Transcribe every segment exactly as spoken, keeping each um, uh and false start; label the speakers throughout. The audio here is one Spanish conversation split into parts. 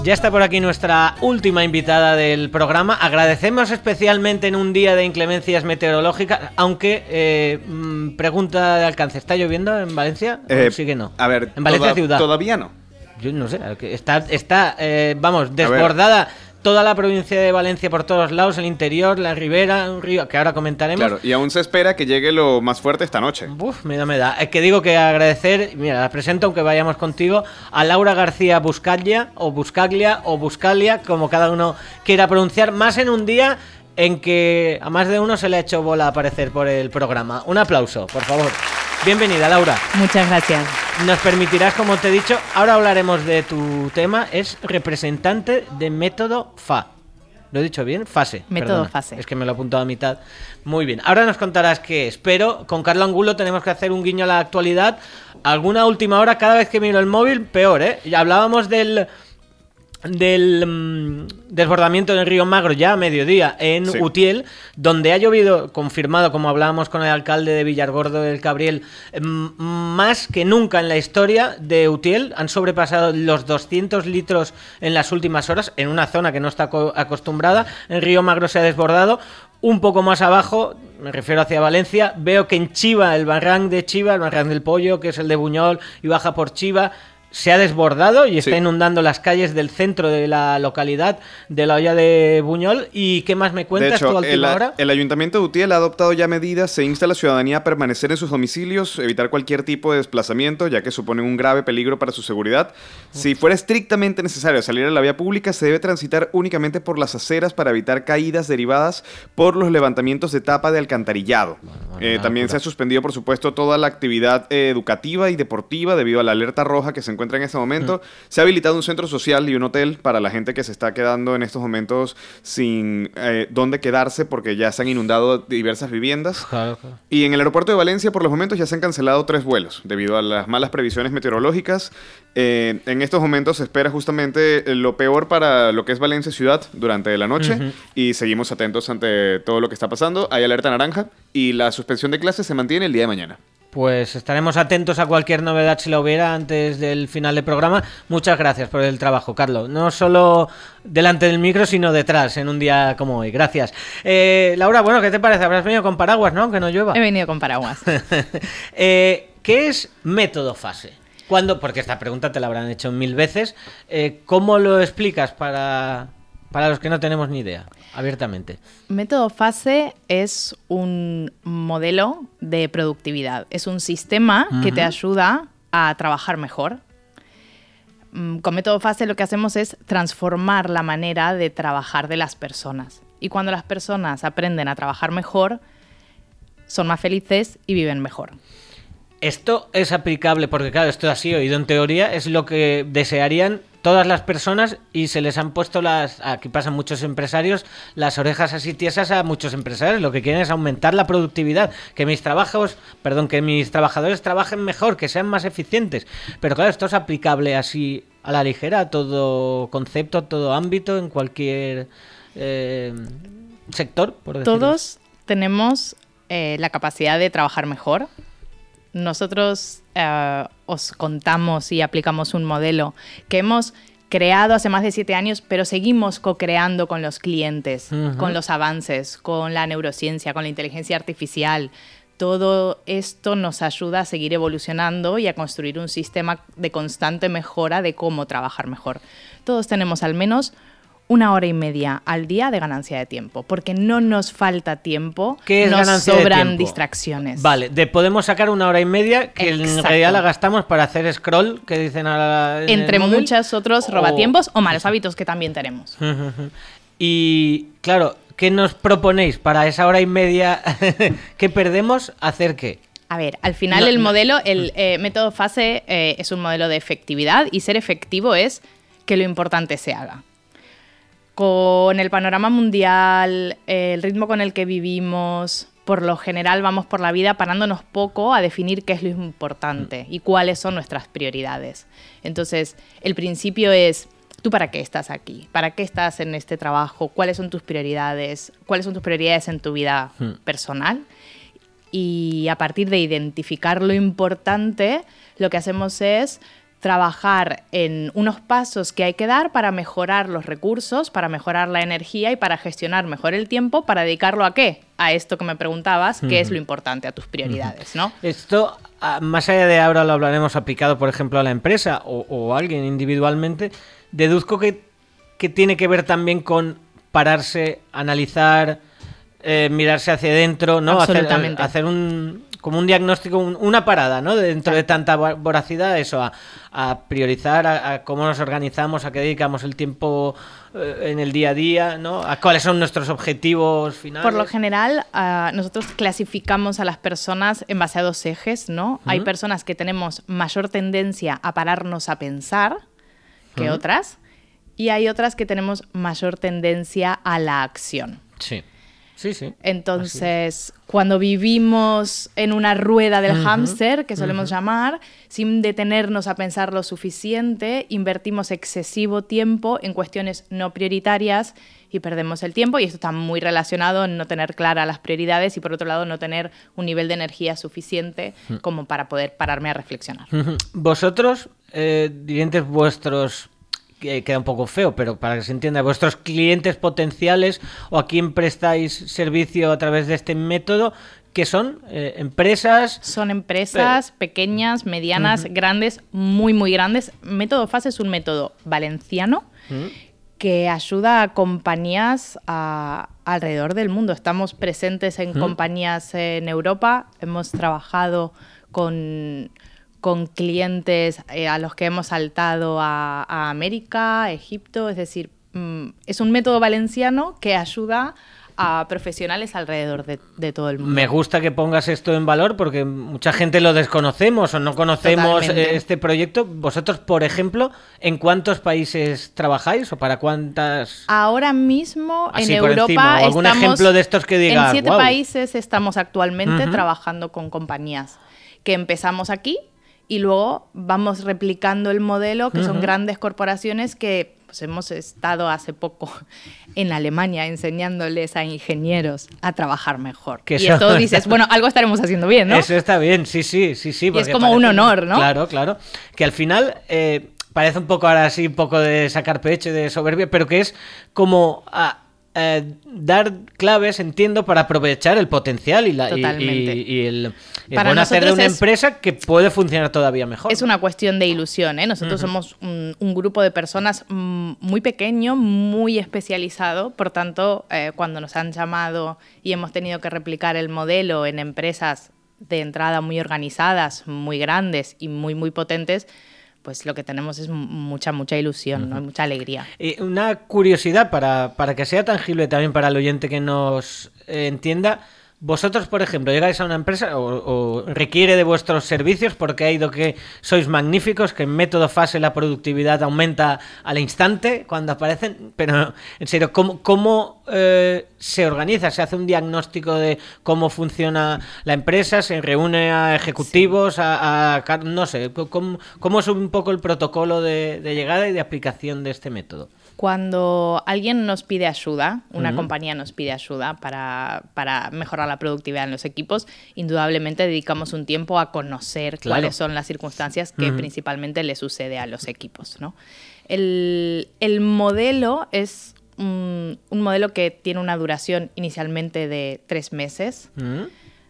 Speaker 1: Ya está por aquí nuestra última invitada del programa. Agradecemos especialmente en un día de inclemencias meteorológicas, aunque, eh, pregunta de alcance, ¿está lloviendo en Valencia?
Speaker 2: Eh,
Speaker 1: ¿O sí que no?
Speaker 2: A ver,
Speaker 1: en Valencia
Speaker 2: toda,
Speaker 1: ciudad.
Speaker 2: Todavía no.
Speaker 1: Yo no sé, está, está eh, vamos, desbordada toda la provincia de Valencia por todos lados, el interior, la ribera, un río que ahora comentaremos.
Speaker 2: Claro, y aún se espera que llegue lo más fuerte esta noche.
Speaker 1: Uf, me da, me da. Es que digo que agradecer, mira, la presento aunque vayamos contigo, a Laura García Buscaglia, o Buscaglia, o Buscalia, como cada uno quiera pronunciar, más en un día en que a más de uno se le ha hecho bola aparecer por el programa. Un aplauso, por favor. Bienvenida, Laura.
Speaker 3: Muchas gracias.
Speaker 1: Nos permitirás, como te he dicho, ahora hablaremos de tu tema, es representante de método F A. ¿Lo he dicho bien? Fase.
Speaker 3: Método
Speaker 1: perdona.
Speaker 3: Fase.
Speaker 1: Es que me lo he apuntado a mitad. Muy bien. Ahora nos contarás qué es, pero con Carlo Angulo tenemos que hacer un guiño a la actualidad. Alguna última hora, cada vez que miro el móvil, peor, ¿eh? Ya hablábamos del... del um, desbordamiento del río Magro ya a mediodía en sí. Utiel, donde ha llovido, confirmado, como hablábamos con el alcalde de Villargordo del Cabriel, más que nunca en la historia de Utiel. Han sobrepasado los doscientos litros en las últimas horas, en una zona que no está acostumbrada. El río Magro se ha desbordado. Un poco más abajo, me refiero hacia Valencia, veo que en Chiva, el barranc de Chiva, el barranc del Pollo, que es el de Buñol, y baja por Chiva, se ha desbordado y está sí. inundando las calles del centro de la localidad de la Hoya de Buñol. ¿Y qué más me cuentas
Speaker 2: de hecho,
Speaker 1: tú a última
Speaker 2: el,
Speaker 1: hora?
Speaker 2: El Ayuntamiento de Utiel ha adoptado ya medidas, se insta a la ciudadanía a permanecer en sus domicilios, evitar cualquier tipo de desplazamiento, ya que suponen un grave peligro para su seguridad. Si fuera estrictamente necesario salir a la vía pública, se debe transitar únicamente por las aceras para evitar caídas derivadas por los levantamientos de tapa de alcantarillado. Bueno, bueno, eh, también se ha suspendido, por supuesto, toda la actividad eh, educativa y deportiva debido a la alerta roja que se encuentra en este momento. Mm. Se ha habilitado un centro social y un hotel para la gente que se está quedando en estos momentos sin eh, dónde quedarse porque ya se han inundado diversas viviendas. Claro, claro. Y en el aeropuerto de Valencia, por los momentos, ya se han cancelado tres vuelos debido a las malas previsiones meteorológicas. Eh, en estos momentos se espera justamente lo peor para lo que es Valencia ciudad durante la noche. Uh-huh. Y seguimos atentos ante todo lo que está pasando. Hay alerta naranja y la suspensión de clases se mantiene el día de mañana.
Speaker 1: Pues estaremos atentos a cualquier novedad si la hubiera antes del final del programa. Muchas gracias por el trabajo, Carlos. No solo delante del micro, sino detrás, en un día como hoy. Gracias. Eh, Laura, bueno, ¿qué te parece? Habrás venido con paraguas, ¿no? Que no llueva.
Speaker 3: He venido con paraguas.
Speaker 1: eh, ¿Qué es método Fase? ¿Cuándo? Porque esta pregunta te la habrán hecho mil veces. Eh, ¿Cómo lo explicas para, para los que no tenemos ni idea? Abiertamente.
Speaker 3: Método Fase es un modelo de productividad. Es un sistema uh-huh. que te ayuda a trabajar mejor. Con Método Fase lo que hacemos es transformar la manera de trabajar de las personas. Y cuando las personas aprenden a trabajar mejor, son más felices y viven mejor.
Speaker 1: Esto es aplicable, porque claro, esto así oído en teoría, es lo que desearían todas las personas y se les han puesto las, aquí pasan muchos empresarios, las orejas así tiesas a muchos empresarios. Lo que quieren es aumentar la productividad, que mis trabajos, perdón, que mis trabajadores trabajen mejor, que sean más eficientes. Pero claro, esto es aplicable así a la ligera, a todo concepto, a todo ámbito, en cualquier eh, sector, por decirlo.
Speaker 3: Todos tenemos eh, la capacidad de trabajar mejor. Nosotros uh, os contamos y aplicamos un modelo que hemos creado hace más de siete años, pero seguimos co-creando con los clientes, uh-huh. con los avances, con la neurociencia, con la inteligencia artificial. Todo esto nos ayuda a seguir evolucionando y a construir un sistema de constante mejora de cómo trabajar mejor. Todos tenemos al menos una hora y media al día de ganancia de tiempo, porque no nos falta tiempo,
Speaker 1: ¿Qué es
Speaker 3: nos
Speaker 1: ganancia de
Speaker 3: sobran
Speaker 1: tiempo?
Speaker 3: Distracciones.
Speaker 1: Vale, de podemos sacar una hora y media que
Speaker 3: Exacto.
Speaker 1: en realidad la gastamos para hacer scroll, que dicen ahora en
Speaker 3: entre muchos otros
Speaker 1: o...
Speaker 3: robatiempos o malos hábitos que también tenemos.
Speaker 1: Y claro, ¿qué nos proponéis para esa hora y media que perdemos? ¿Hacer qué?
Speaker 3: A ver, al final no, el no. modelo, el eh, método Fase eh, es un modelo de efectividad y ser efectivo es que lo importante se haga. Con el panorama mundial, el ritmo con el que vivimos, por lo general vamos por la vida parándonos poco a definir qué es lo importante y cuáles son nuestras prioridades. Entonces, el principio es, ¿tú para qué estás aquí? ¿Para qué estás en este trabajo? ¿Cuáles son tus prioridades? ¿Cuáles son tus prioridades en tu vida personal? Y a partir de identificar lo importante, lo que hacemos es trabajar en unos pasos que hay que dar para mejorar los recursos, para mejorar la energía y para gestionar mejor el tiempo, para dedicarlo a qué? A esto que me preguntabas, uh-huh. ¿Qué es lo importante? A tus prioridades, ¿no?
Speaker 1: Esto, más allá de ahora lo hablaremos aplicado, por ejemplo, a la empresa o, o a alguien individualmente, deduzco que, que tiene que ver también con pararse, analizar, eh, mirarse hacia adentro, ¿no?
Speaker 3: Absolutamente.
Speaker 1: Hacer, hacer un... como un diagnóstico, un, una parada, ¿no? Dentro de tanta voracidad, eso, a, a priorizar, a, a cómo nos organizamos, a qué dedicamos el tiempo eh, en el día a día, ¿no? A cuáles son nuestros objetivos finales.
Speaker 3: Por lo general, uh, nosotros clasificamos a las personas en base a dos ejes, ¿no? Uh-huh. Hay personas que tenemos mayor tendencia a pararnos a pensar que uh-huh. otras, y hay otras que tenemos mayor tendencia a la acción.
Speaker 1: Sí. Sí, sí.
Speaker 3: Entonces, cuando vivimos en una rueda del uh-huh, hámster, que solemos uh-huh. llamar, sin detenernos a pensar lo suficiente, invertimos excesivo tiempo en cuestiones no prioritarias y perdemos el tiempo. Y esto está muy relacionado en no tener claras las prioridades y, por otro lado, no tener un nivel de energía suficiente uh-huh. como para poder pararme a reflexionar.
Speaker 1: Uh-huh. Vosotros, eh, dientes vuestros... que queda un poco feo, pero para que se entienda, vuestros clientes potenciales o a quién prestáis servicio a través de este método, ¿qué son? Eh, ¿Empresas?
Speaker 3: Son empresas Pe- pequeñas, medianas, uh-huh. grandes, muy, muy grandes. Método F A S es un método valenciano uh-huh. que ayuda a compañías a, alrededor del mundo. Estamos presentes en uh-huh. compañías en Europa, hemos trabajado con... con clientes eh, a los que hemos saltado a, a América, Egipto, es decir, mmm, es un método valenciano que ayuda a profesionales alrededor de, de todo el mundo.
Speaker 1: Me gusta que pongas esto en valor porque mucha gente lo desconocemos o no conocemos Totalmente. Este proyecto. Vosotros, por ejemplo, ¿en cuántos países trabajáis o para cuántas?
Speaker 3: Ahora mismo
Speaker 1: Así
Speaker 3: en
Speaker 1: por
Speaker 3: Europa
Speaker 1: encima, o algún
Speaker 3: estamos,
Speaker 1: ejemplo de estos que digas,
Speaker 3: en siete
Speaker 1: wow.
Speaker 3: países estamos actualmente
Speaker 1: uh-huh.
Speaker 3: trabajando con compañías que empezamos aquí y luego vamos replicando el modelo, que uh-huh. son grandes corporaciones que pues, hemos estado hace poco en Alemania enseñándoles a ingenieros a trabajar mejor. Que y esto dices, bueno, algo estaremos haciendo bien, ¿no?
Speaker 1: Eso está bien, sí, sí, sí, sí.
Speaker 3: Y es como un honor, ¿no?
Speaker 1: Claro, claro. Que al final eh, parece un poco ahora sí, un poco de sacar pecho, de soberbia, pero que es como... Ah, Eh, dar claves, entiendo, para aprovechar el potencial y, la, y, y, y el, el buen hacer de una es, empresa que puede funcionar todavía mejor.
Speaker 3: Es una cuestión de ilusión, ¿eh? Nosotros uh-huh. somos un, un grupo de personas muy pequeño, muy especializado, por tanto, eh, cuando nos han llamado y hemos tenido que replicar el modelo en empresas de entrada muy organizadas, muy grandes y muy, muy potentes, pues lo que tenemos es mucha, mucha ilusión, uh-huh. ¿no? Mucha alegría.
Speaker 1: Y una curiosidad para, para que sea tangible también para el oyente que nos eh, entienda. Vosotros, por ejemplo, llegáis a una empresa o, o requiere de vuestros servicios porque ha ido que sois magníficos, que en método F A S la productividad aumenta al instante cuando aparecen, pero en serio, ¿cómo, cómo eh, se organiza? ¿Se hace un diagnóstico de cómo funciona la empresa? ¿Se reúne a ejecutivos? Sí. A, a, no sé, ¿cómo, cómo es un poco el protocolo de, de llegada y de aplicación de este método?
Speaker 3: Cuando alguien nos pide ayuda, una uh-huh. compañía nos pide ayuda para, para mejorar la productividad en los equipos, indudablemente dedicamos un tiempo a conocer claro. cuáles son las circunstancias que uh-huh. principalmente le sucede a los equipos, ¿no? El, el modelo es un, un modelo que tiene una duración inicialmente de tres meses. Uh-huh.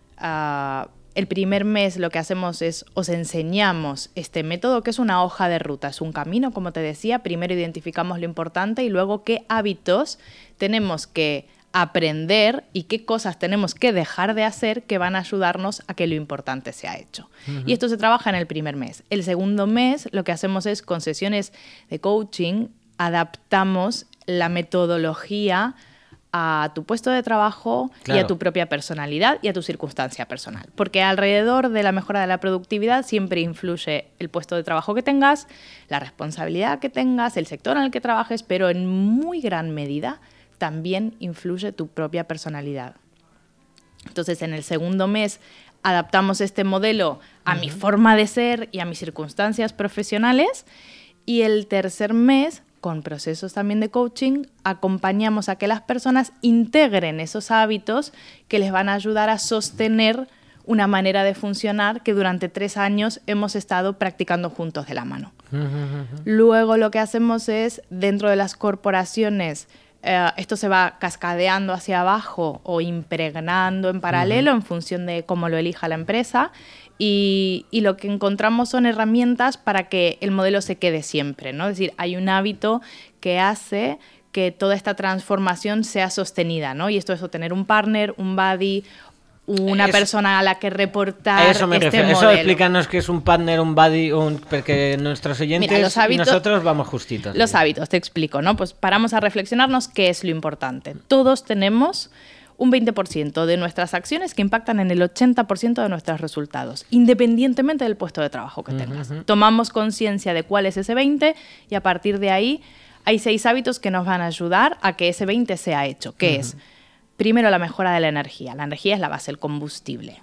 Speaker 3: Uh, El primer mes lo que hacemos es, os enseñamos este método, que es una hoja de ruta, es un camino, como te decía. Primero identificamos lo importante y luego qué hábitos tenemos que aprender y qué cosas tenemos que dejar de hacer que van a ayudarnos a que lo importante sea hecho. Uh-huh. Y esto se trabaja en el primer mes. El segundo mes lo que hacemos es, con sesiones de coaching, adaptamos la metodología a tu puesto de trabajo claro. y a tu propia personalidad y a tu circunstancia personal. Porque alrededor de la mejora de la productividad siempre influye el puesto de trabajo que tengas, la responsabilidad que tengas, el sector en el que trabajes, pero en muy gran medida también influye tu propia personalidad. Entonces, en el segundo mes adaptamos este modelo a uh-huh. mi forma de ser y a mis circunstancias profesionales, y el tercer mes, con procesos también de coaching, acompañamos a que las personas integren esos hábitos que les van a ayudar a sostener una manera de funcionar que durante tres años hemos estado practicando juntos de la mano. Luego lo que hacemos es, dentro de las corporaciones, eh, esto se va cascadeando hacia abajo o impregnando en paralelo uh-huh. en función de cómo lo elija la empresa. Y, y lo que encontramos son herramientas para que el modelo se quede siempre, ¿no? Es decir, hay un hábito que hace que toda esta transformación sea sostenida, ¿no? Y esto es tener un partner, un buddy, una es, persona a la que reportar
Speaker 1: eso me
Speaker 3: este
Speaker 1: refiero.
Speaker 3: modelo.
Speaker 1: Eso explícanos qué es un partner, un buddy, un, porque nuestros oyentes Mira, los hábitos, y nosotros vamos justitos.
Speaker 3: Los hábitos, te explico, ¿no? Pues paramos a reflexionarnos qué es lo importante. Todos tenemos un veinte por ciento de nuestras acciones que impactan en el ochenta por ciento de nuestros resultados, independientemente del puesto de trabajo que tengas. Uh-huh. Tomamos conciencia de cuál es ese veinte y a partir de ahí hay seis hábitos que nos van a ayudar a que ese veinte sea hecho, que uh-huh. es, primero, la mejora de la energía. La energía es la base, el combustible.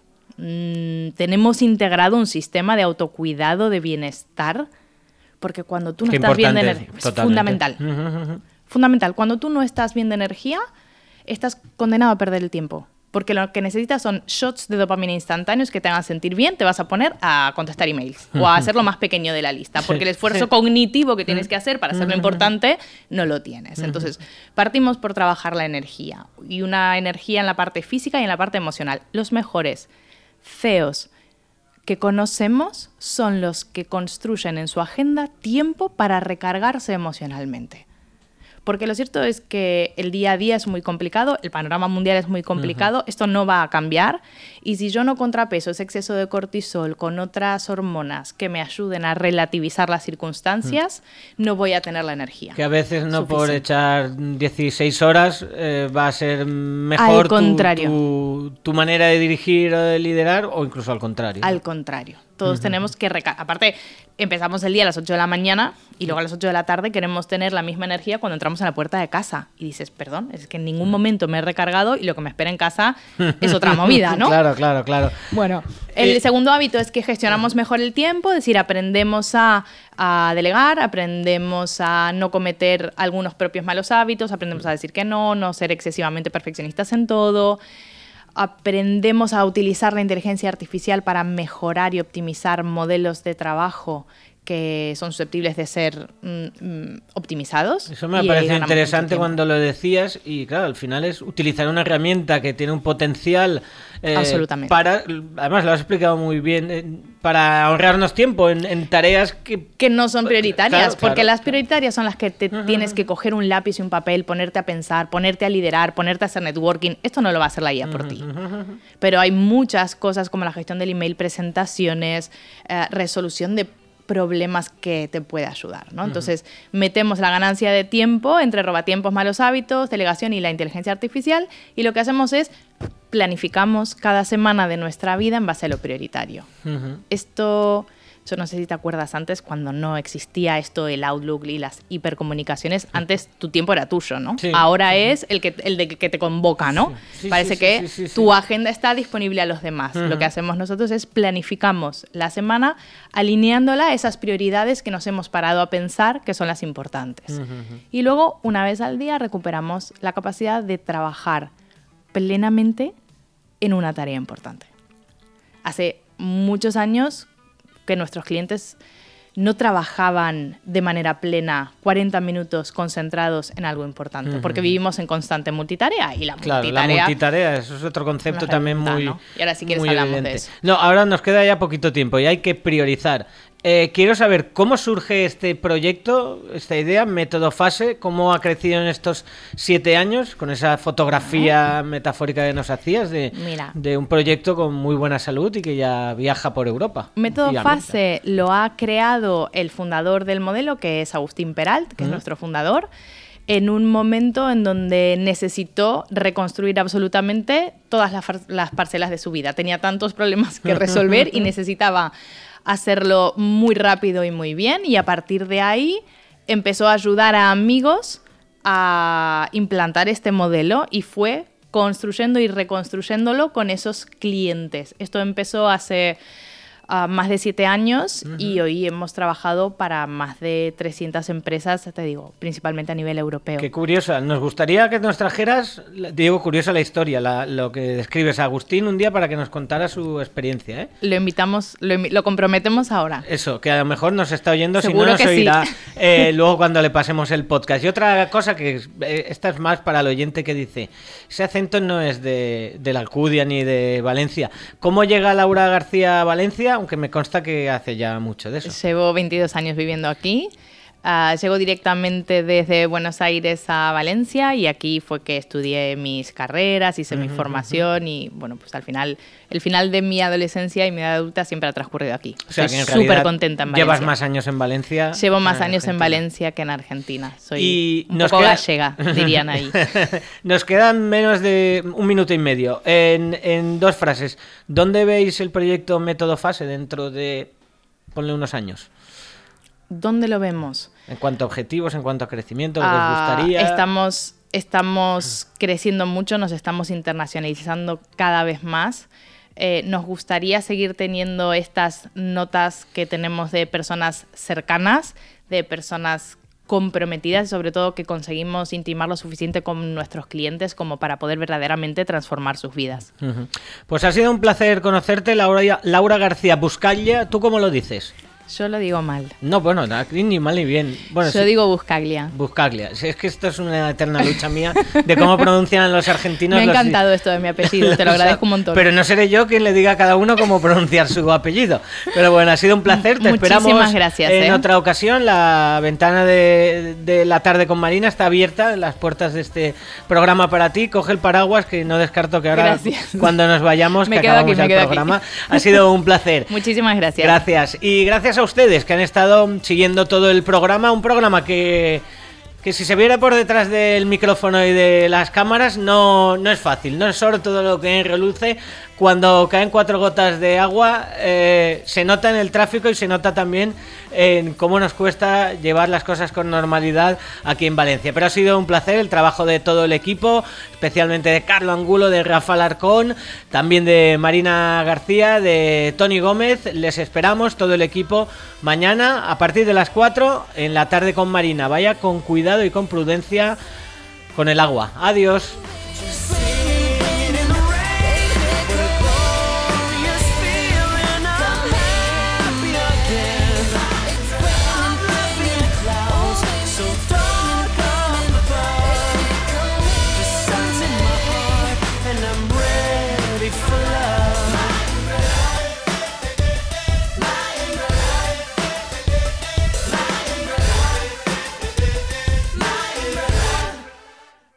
Speaker 3: Mm, tenemos integrado un sistema de autocuidado, de bienestar, porque cuando tú no
Speaker 1: Qué
Speaker 3: estás bien de
Speaker 1: importante,
Speaker 3: energía, es
Speaker 1: totalmente.
Speaker 3: fundamental. Uh-huh. Fundamental. Cuando tú no estás bien de energía, estás condenado a perder el tiempo. Porque lo que necesitas son shots de dopamina instantáneos que te hagan sentir bien, te vas a poner a contestar emails o a hacer lo más pequeño de la lista, porque sí, el esfuerzo sí. cognitivo que tienes que hacer para hacerlo importante no lo tienes. Entonces, partimos por trabajar la energía, y una energía en la parte física y en la parte emocional. Los mejores C E Os que conocemos son los que construyen en su agenda tiempo para recargarse emocionalmente. Porque lo cierto es que el día a día es muy complicado, el panorama mundial es muy complicado, uh-huh. esto no va a cambiar, y si yo no contrapeso ese exceso de cortisol con otras hormonas que me ayuden a relativizar las circunstancias, uh-huh. no voy a tener la energía.
Speaker 1: Que a veces no suficiente. Por echar dieciséis horas eh, va a ser mejor
Speaker 3: al contrario.
Speaker 1: Tu, tu, tu manera de dirigir o de liderar, o incluso al contrario.
Speaker 3: Al contrario. Todos uh-huh. tenemos que recargar. Aparte, empezamos el día a las ocho de la mañana y luego a las ocho de la tarde queremos tener la misma energía cuando entramos a la puerta de casa. Y dices, perdón, es que en ningún momento me he recargado y lo que me espera en casa es otra movida, ¿no?
Speaker 1: Claro, claro, claro.
Speaker 3: Bueno, el eh, segundo hábito es que gestionamos mejor el tiempo, es decir, aprendemos a, a delegar, aprendemos a no cometer algunos propios malos hábitos, aprendemos a decir que no, no ser excesivamente perfeccionistas en todo. Aprendemos a utilizar la inteligencia artificial para mejorar y optimizar modelos de trabajo que son susceptibles de ser mm, optimizados.
Speaker 1: Eso me parece interesante cuando lo decías, y claro, al final es utilizar una herramienta que tiene un potencial eh,
Speaker 3: absolutamente
Speaker 1: para, además lo has explicado muy bien, eh, para ahorrarnos tiempo en, en tareas que...
Speaker 3: que no son prioritarias,
Speaker 1: claro,
Speaker 3: porque
Speaker 1: claro,
Speaker 3: las prioritarias son las que te uh-huh. tienes que coger un lápiz y un papel, ponerte a pensar, ponerte a liderar, ponerte a hacer networking. Esto no lo va a hacer la I A por uh-huh. ti. Uh-huh. Pero hay muchas cosas como la gestión del email, presentaciones, eh, resolución de problemas que te puede ayudar, ¿no? Entonces, uh-huh. metemos la ganancia de tiempo entre robatiempos, malos hábitos, delegación y la inteligencia artificial, y lo que hacemos es planificamos cada semana de nuestra vida en base a lo prioritario. Uh-huh. Esto, yo no sé si te acuerdas antes, cuando no existía esto del Outlook y las hipercomunicaciones, antes tu tiempo era tuyo, ¿no? Sí, Ahora sí. es el, que, el de que te convoca, ¿no? Sí, sí, Parece sí, que sí, sí, sí, tu sí. agenda está disponible a los demás. Uh-huh. Lo que hacemos nosotros es planificamos la semana alineándola a esas prioridades que nos hemos parado a pensar que son las importantes. Uh-huh. Y luego, una vez al día, recuperamos la capacidad de trabajar plenamente en una tarea importante. Hace muchos años que nuestros clientes no trabajaban de manera plena cuarenta minutos concentrados en algo importante, uh-huh. porque vivimos en constante multitarea y la
Speaker 1: claro,
Speaker 3: multitarea...
Speaker 1: la multitarea, eso es otro concepto también muy...
Speaker 3: ¿no? Y ahora si quieres
Speaker 1: muy
Speaker 3: hablamos
Speaker 1: evidente.
Speaker 3: de eso.
Speaker 1: No, ahora nos queda ya poquito tiempo y hay que priorizar. Eh, quiero saber cómo surge este proyecto, esta idea, método fase, cómo ha crecido en estos siete años, con esa fotografía uh-huh. metafórica que nos hacías de, de un proyecto con muy buena salud y que ya viaja por Europa.
Speaker 3: Método fase lo ha creado el fundador del modelo, que es Agustín Peralt, que uh-huh. es nuestro fundador, en un momento en donde necesitó reconstruir absolutamente todas las, las parcelas de su vida. Tenía tantos problemas que resolver y necesitaba hacerlo muy rápido y muy bien, y a partir de ahí empezó a ayudar a amigos a implantar este modelo y fue construyendo y reconstruyéndolo con esos clientes. Esto empezó hace uh, más de siete años
Speaker 1: Ujú.
Speaker 3: y hoy hemos trabajado para más de trescientas empresas, te digo, principalmente a nivel europeo.
Speaker 1: Qué curiosa. Nos gustaría que nos trajeras, digo, curiosa la historia, la- lo que describes a Agustín un día para que nos contara su experiencia, ¿eh?
Speaker 3: Lo invitamos, lo, invi- lo comprometemos ahora.
Speaker 1: Eso, que a lo mejor nos está oyendo, si no
Speaker 3: Seguro
Speaker 1: nos
Speaker 3: que sí.
Speaker 1: oirá eh, luego cuando le pasemos el podcast. Y otra cosa que es- eh, esta es más para el oyente que dice, ese acento no es de, de la Alcudia ni de Valencia. ¿Cómo llega Laura García a Valencia? Aunque me consta que hace ya mucho de eso.
Speaker 3: Llevo veintidós años viviendo aquí. Ah, llego directamente desde Buenos Aires a Valencia y aquí fue que estudié mis carreras, hice mi formación y bueno, pues al final, el final de mi adolescencia y mi edad adulta siempre ha transcurrido aquí.
Speaker 1: O sea,
Speaker 3: Estoy
Speaker 1: que en
Speaker 3: súper
Speaker 1: realidad
Speaker 3: contenta en Valencia.
Speaker 1: llevas más años en Valencia.
Speaker 3: Llevo más
Speaker 1: que
Speaker 3: años en
Speaker 1: Argentina.
Speaker 3: Valencia que en Argentina. Soy
Speaker 1: Y
Speaker 3: un
Speaker 1: nos
Speaker 3: poco
Speaker 1: queda-
Speaker 3: gallega, dirían ahí.
Speaker 1: Nos quedan menos de un minuto y medio. En, en dos frases, ¿dónde veis el proyecto Método Fase dentro de, ponle unos años?
Speaker 3: ¿Dónde lo vemos?
Speaker 1: En cuanto a objetivos, en cuanto a crecimiento, lo que
Speaker 3: Ah,
Speaker 1: os gustaría.
Speaker 3: Estamos, estamos creciendo mucho, nos estamos internacionalizando cada vez más. Eh, nos gustaría seguir teniendo estas notas que tenemos de personas cercanas, de personas comprometidas y sobre todo que conseguimos intimar lo suficiente con nuestros clientes como para poder verdaderamente transformar sus vidas.
Speaker 1: Ujú. Pues ha sido un placer conocerte, Laura, Laura García Buscaglia. ¿Tú cómo lo dices?
Speaker 3: Yo lo digo mal.
Speaker 1: No, bueno, ni mal ni bien. Bueno,
Speaker 3: Yo
Speaker 1: sí.
Speaker 3: digo Buscaglia.
Speaker 1: Buscaglia. Si es que esto es una eterna lucha mía de cómo pronuncian los argentinos.
Speaker 3: Me ha
Speaker 1: los-
Speaker 3: encantado esto de mi apellido, te lo agradezco un montón.
Speaker 1: Pero no seré yo quien le diga a cada uno cómo pronunciar su apellido. Pero bueno, ha sido un placer. Te
Speaker 3: Muchísimas
Speaker 1: esperamos
Speaker 3: gracias,
Speaker 1: en
Speaker 3: ¿eh?
Speaker 1: otra ocasión. La ventana de, de la tarde con Marina está abierta. Las puertas de este programa para ti. Coge el paraguas, que no descarto que ahora,
Speaker 3: Gracias.
Speaker 1: cuando nos vayamos,
Speaker 3: Me
Speaker 1: que
Speaker 3: quedo
Speaker 1: acabamos
Speaker 3: aquí, me
Speaker 1: el
Speaker 3: quedo aquí.
Speaker 1: programa. Ha sido un placer.
Speaker 3: Muchísimas gracias.
Speaker 1: Gracias. Y gracias a ustedes que han estado siguiendo todo el programa. Un programa que, que si se viera por detrás del micrófono y de las cámaras no, no es fácil. No es solo todo lo que reluce. Cuando caen cuatro gotas de agua eh, se nota en el tráfico y se nota también en cómo nos cuesta llevar las cosas con normalidad aquí en Valencia. Pero ha sido un placer el trabajo de todo el equipo, especialmente de Carlo Angulo, de Rafa Larcón, también de Marina García, de Tony Gómez. Les esperamos, todo el equipo, mañana a partir de las cuatro en la tarde con Marina. Vaya con cuidado y con prudencia con el agua. Adiós.
Speaker 4: And I'm ready for love.